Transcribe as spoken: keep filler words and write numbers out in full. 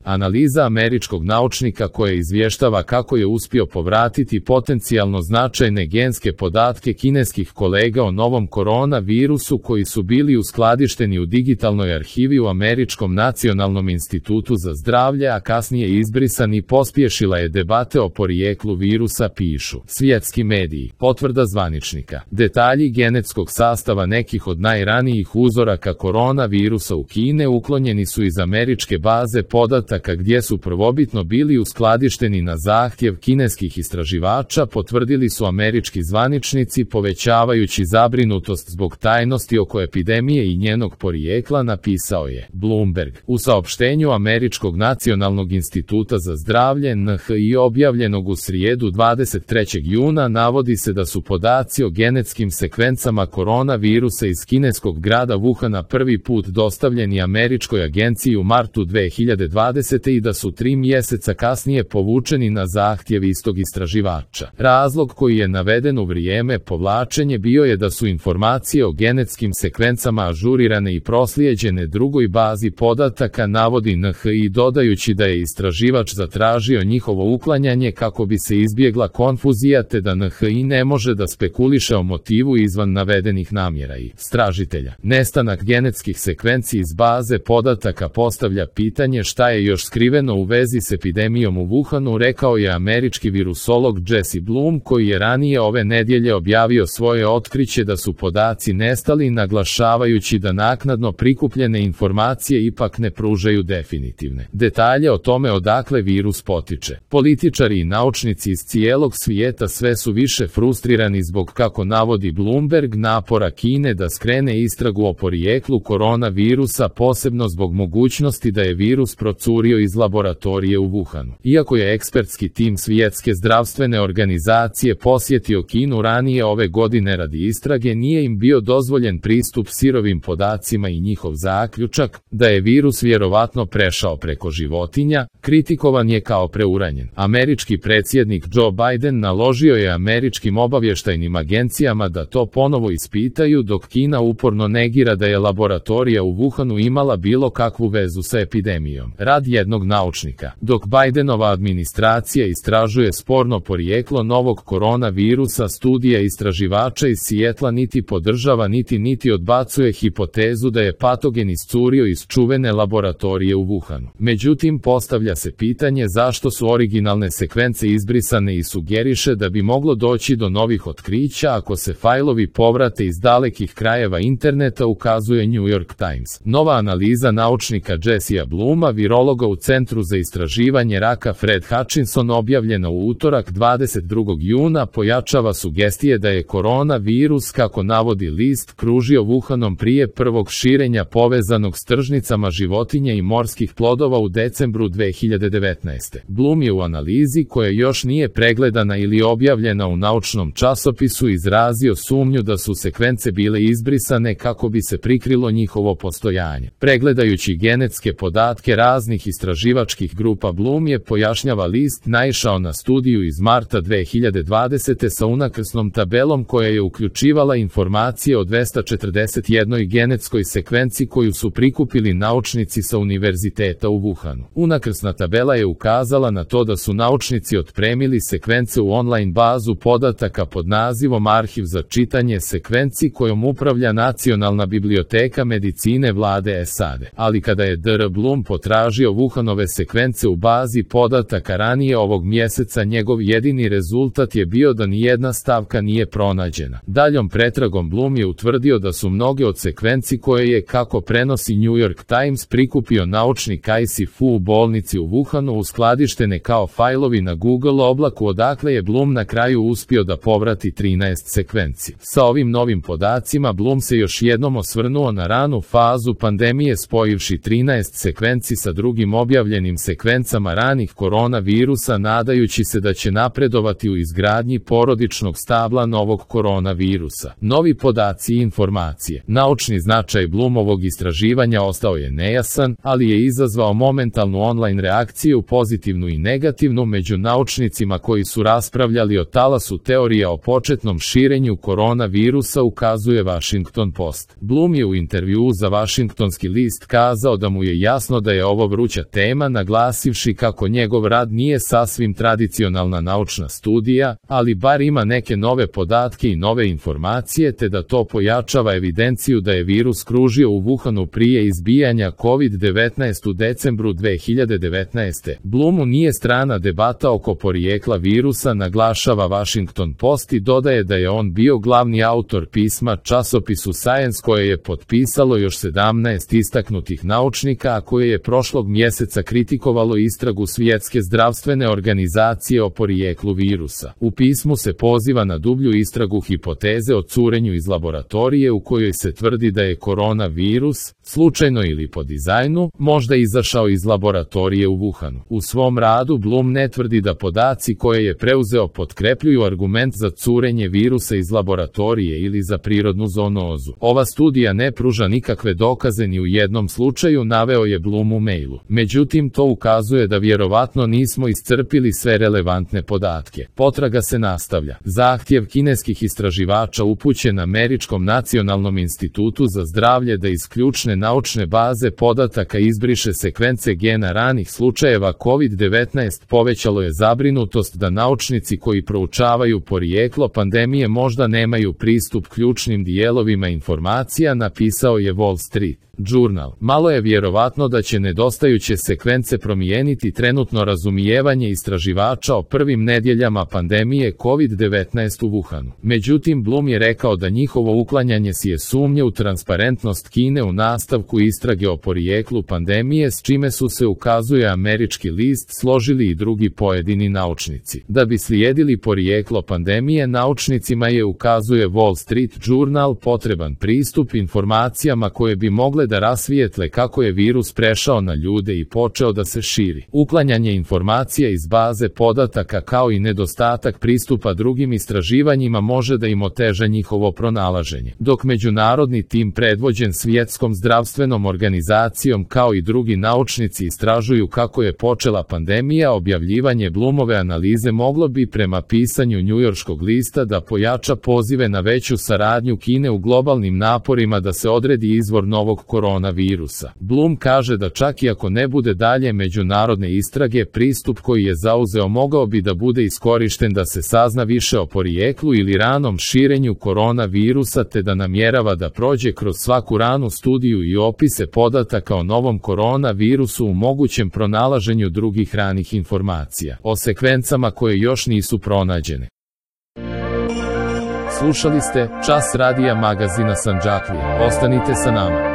Analiza američkog naučnika koja izvještava kako je uspio povratiti potencijalno značajne genske podatke kineskih kolega o novom koronavirusu koji su bili uskladišteni u digitalnoj arhivi u Američkom nacionalnom institutu za zdravlje, a kasnije izbrisani, pospješila je debate o porijeklu virusa, pišu svjetski mediji. Potvrda zvaničnika. Detalji genetskog sastava nekih od najranijih uzoraka koronavirusa u Kine uklonjeni su iz američke baze podataka gdje su prvobitno bili uskladišteni na zahtjev kineskih istraživača, potvrdili su američki zvaničnici, povećavajući zabrinutost zbog tajnosti oko epidemije i njenog porijekla, napisao je Bloomberg. U saopštenju Američkog nacionalnog instituta za zdravlje N H I objavljenog u srijedu dvadeset trećeg juna navodi se da su podaci o genetskim sekvencama koronavirusa iz kineskog grada Wuhana prvi put dostavljeni američkoj agenciji u martu dve hiljade dvadesete i da su tri mjeseca kasnije povučeni na zahtjev istog istraživača. Razlog koji je naveden u vrijeme povlačenje bio je da su informacije o genetskim sekvencama ažurirane i proslijeđene drugoj bazi podataka, navodi N H I, dodajući da je istraživač zatražio njihovo uklanjanje kako bi se izbjegla konfuzija te da N H I ne može da spekuliše o motivu izvan navedenih namjera i istražitelja. Nestanak genetskih sekvenci iz baze podataka postavlja pitanje šta je još skriveno u vezi s epidemijom u Wuhanu, rekao je američki virusolog Jesse Bloom, koji je ranije ove nedjelje objavio svoje otkriće da su podaci nestali, naglašavajući da naknadno prikupljene informacije ipak ne pružaju definitivne detalje o tome odakle virus potiče. Političari i naučnici iz cijelog svijeta sve su više frustrirani zbog, kako navodi Bloomberg, napora Kine da skrene istragu o porijeklu koronavirusa, posebno zbog mogućnosti da je virus procurio iz laboratorije u Wuhanu. Iako je ekspertski tim Svjetske zdravstvene organizacije posjetio Kinu ranije ove godine radi istrage, nije im bio dozvoljen pristup sirovim podacima i njihov zaključak, da je virus vjerovatno prešao preko životinja, kritikovan je kao preuranjen. Američki predsjednik Joe Biden naložio je američkim obavještajnim agencijama da to ponovo ispitaju, dok Kina uporno negira da je laboratorija u Wuhanu imala bilo kakvu vezu sa epidemijom. Rad jednog naučnika. Dok Bidenova administracija istražuje sporno porijeklo novog koronavirusa, studija istraživača iz Sijetla niti podržava niti niti odbacuje hipotezu da je patogen iscurio iz čuvene laboratorije u Wuhanu. Međutim, postavlja se pitanje zašto su originalne sekvence izbrisane i sugeriše da bi moglo doći do novih otkrića ako se fajlovi povrate iz dalekih krajeva interneta, ukazuje New York Times. Nova analiza naučnika Jessea Blooma, virologa u Centru za istraživanje raka Fred Hutchinson, objavljena u utorak dvadeset drugog juna, pojačava sugestije da je koronavirus, kako navodi list, kružio Wuhanom prije prvog širenja povezanog s tržnicama životinja i morskih plodova u decembru dve hiljade devetnaeste. Bloom je u analizi, koja još nije pregledana ili objavljena u naučnom časopisu, izrazio sumnju da su sekvence bile izbrisane kako bi se prikrilo njihovo postojanje. Pregledajući genetske podatke raznih istraživačkih grupa, Bloom je, pojašnjava list, naišao na studiju iz marta dve hiljade dvadesete sa unakrsnom tabelom koja je uključivala informacije o dvesta četrdeset jednoj genetskoj sekvenci koju su prikupili naučnici sa univerziteta u Wuhanu. Unakrsna tabela je ukazala na to da su naučnici otpremili sekvence u online bazu podataka pod nazivom Arhiv za čitanje sekvenci kojom upravlja Nacionalna biblioteka medicine vlade S A D. Ali kada je dr Bloom potražio Wuhanove sekvence u bazi podataka ranije ovog mjeseca, njegov jedini rezultat je bio da nijedna stavka nije pronađena. Daljom pretragom Bloom je utvrdio da su mnoge od sekvenci koje je, kako prenosi New York Times, prikupio naučnik I C F U u bolnici u Wuhanu, uskladištene kao fajlovi na Google oblaku, odakle je Bloom na kraju uspio da povrati trinaest sekvenci. Sa ovim novim podacima Bloom se još jednom osvrnuo na ranu fazu pandemije, spojivši trinaest sekvenci sa drugim objavljenim sekvencama ranih koronavirusa, nadajući se da će napredovati u izgradnji porodičnog stabla novog koronavirusa. Novi podaci i informacije. Naučni značaj Bloomovog istraživanja ostao je nejasan, ali je izazvao momentalnu online reakciju, pozitivnu i negativnu, među naučnicima koji su raspravljali o talasu teorija o početnom širenju koronavirusa, ukazuje Washington Post. Bloom je u intervjuu za Washingtonski list kazao da mu je jasno da je ovo vruće tekuća tema, naglasivši kako njegov rad nije sasvim tradicionalna naučna studija, ali bar ima neke nove podatke i nove informacije, te da to pojačava evidenciju da je virus kružio u Wuhanu prije izbijanja kovid devetnaest u decembru dve hiljade devetnaeste. Blumu nije strana debata oko porijekla virusa, naglašava Washington Post i dodaje da je on bio glavni autor pisma časopisu Science koje je potpisalo još sedamnaest istaknutih naučnika, a koje je prošlog mjeseca kritikovalo istragu Svjetske zdravstvene organizacije o porijeklu virusa. U pismu se poziva na dublju istragu hipoteze o curenju iz laboratorije u kojoj se tvrdi da je koronavirus, slučajno ili po dizajnu, možda izašao iz laboratorije u Wuhanu. U svom radu Blum ne tvrdi da podaci koje je preuzeo potkrepljuju argument za curenje virusa iz laboratorije ili za prirodnu zoonozu. Ova studija ne pruža nikakve dokaze ni u jednom slučaju, naveo je Blum u mailu. Međutim, to ukazuje da vjerovatno nismo iscrpili sve relevantne podatke. Potraga se nastavlja. Zahtjev kineskih istraživača upućen Američkom nacionalnom institutu za zdravlje da iz ključne naučne baze podataka izbriše sekvence gena ranih slučajeva kovid devetnaest povećalo je zabrinutost da naučnici koji proučavaju porijeklo pandemije možda nemaju pristup ključnim dijelovima informacija, napisao je Wall Street Journal. Malo je vjerovatno da će nedostajuće sekvence promijeniti trenutno razumijevanje istraživača o prvim nedjeljama pandemije kovid devetnaest u Wuhanu. Međutim, Blum je rekao da njihovo uklanjanje sije sumnje u transparentnost Kine u nastavku istrage o porijeklu pandemije, s čime su se, ukazuje američki list, složili i drugi pojedini naučnici. Da bi slijedili porijeklo pandemije, naučnicima je, ukazuje Wall Street Journal, potreban pristup informacijama koje bi mogle da rasvijetle kako je virus prešao na ljude i počeo da se širi. Uklanjanje informacija iz baze podataka kao i nedostatak pristupa drugim istraživanjima može da im oteža njihovo pronalaženje. Dok međunarodni tim predvođen Svjetskom zdravstvenom organizacijom kao i drugi naučnici istražuju kako je počela pandemija, objavljivanje Blumove analize moglo bi, prema pisanju njujorškog lista, da pojača pozive na veću saradnju Kine u globalnim naporima da se odredi izvor novog koronavirusa. Blum kaže da čak i ako ne bude dalje međunarodne istrage, pristup koji je zauzeo mogao bi da bude iskorišten da se sazna više o porijeklu ili ranom širenju koronavirusa, te da namjerava da prođe kroz svaku ranu studiju i opise podataka o novom koronavirusu u mogućem pronalaženju drugih ranih informacija o sekvencama koje još nisu pronađene. Slušali ste Čas radija magazina Sandžaklije. Ostanite sa nama.